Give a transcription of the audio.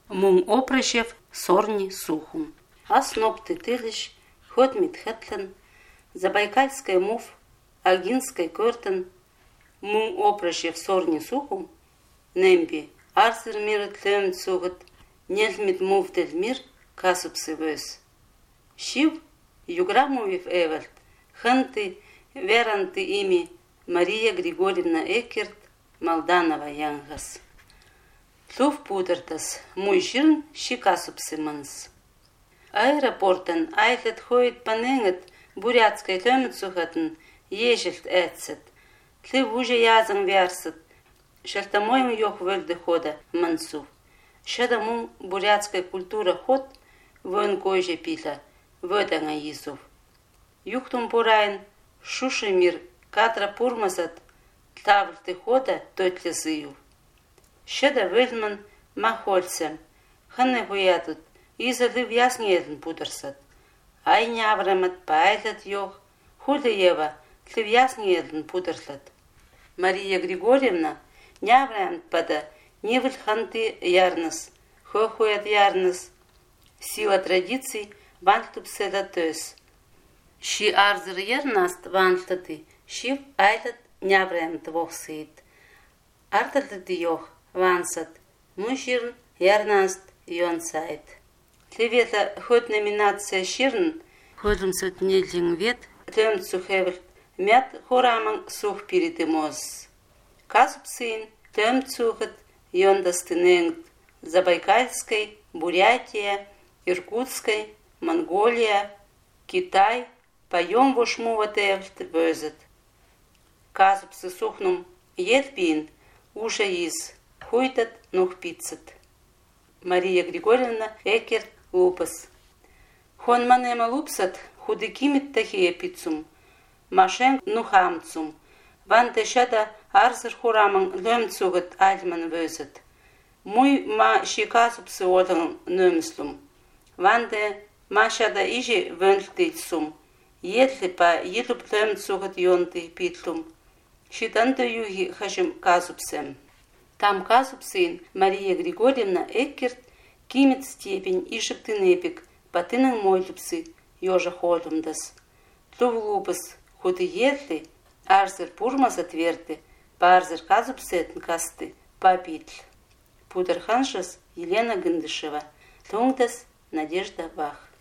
Мун опращев сорни сухум. Основ тытылыш, ход митхэтлен, Забайкальская мув, Агинской кёртен, мун опращев сорни сухум, Немби, арсыр миры тлём цугат, Нельмит мув дель мир, касупсы вёс. Шив, юграмовив эвальт, ханты, веранты ими, Мария Григорьевна Экерт, Малданова Янгас. Тлув пудертас, мой жирн, щикасупсы манс. Аэропортен айлет ходит паненгет, бурятской тлёмцухатен, ежельт эцет. Тлив уже язан вярсет, шертамоем ёх вельды хода мансу. Шадамун бурятская культура ход, вон кожа пита, вёданга Иисуф. Юхтум пурайн, шуши мир, катра пурмасат, тлавльты хода тотле зыю. Шада вельман махольцем, ханне хуятут, изады вяснееден пудерсат. Ай няврамат паэлят ёх, худы ева, тлив яснееден пудерслат. Мария Григорьевна няврам пада, невель ханты ярнас, хохуят ярнас. Сила традиций вантлуп седа төс. Ши арзыр ярнаст вантлаты, шив айлат няврам твох сыйт. Арталты ёх вансат, мужирн ярнаст йон сайт. Тливета ход номинация ширн, ходымсат нельдин вет, тлём цухевель, мят хораман сух передымоз. Казупсын, тлём цухат, йон достынэнг, Забайкальской, Бурятия, Иркутской, Монголия, Китай, поем вошму ватевльт вёзет. Казупсы сухнум, едбин, уша из, хуйтат нух пиццат. Мария Григорьевна Экерт лупас. Хон манема лупсат, худыкимит тахия пиццум, машен нухамцум, ван тешада арзыр хураман лёмцугат альман вёзет. Муй ма шикасупсы олын нөмслум. Ванде машада ижи вönлтейсум. Едлі па елуп лёмцугат йонты питлум. Шитанды юги хашим казупсем. Там казупсын Мария Григорьевна Экерт кимит степень ишептынепик, патынын мойлупсы, ёжа холумдас. Тлув лупас, худы едлі, арзыр пурмаса тверды, парзыр казупсетн касты, папитль. Пудерханшас Елена Гындышева, Тунгдас Надежда Бах.